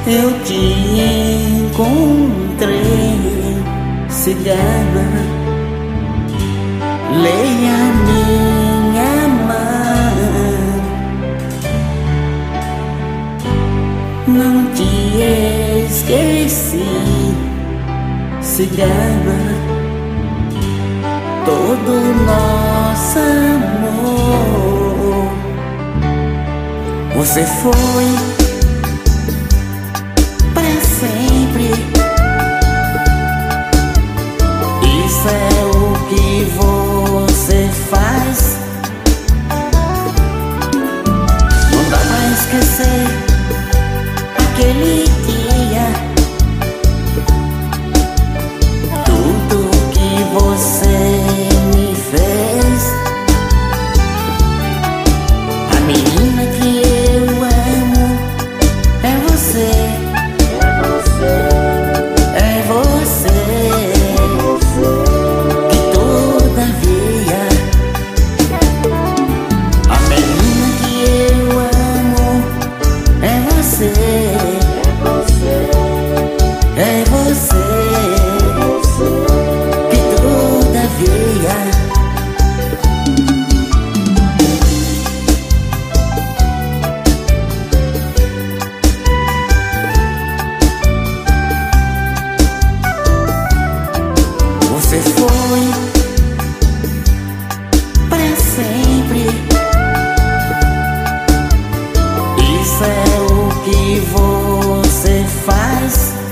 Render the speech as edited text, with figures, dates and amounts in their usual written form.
Eu te encontrei, cigana, leia minha mão. Não te esqueci, cigana, todo nosso amor. Você foi para sempre. Isso é o que você faz. Não dá pra esquecer aquele dia, tudo que você me fez. A menina que eu amo é você. É você que todavia. A menina que eu amo é você. É você que todavia. Você foi para sempre. Isso é o que você faz.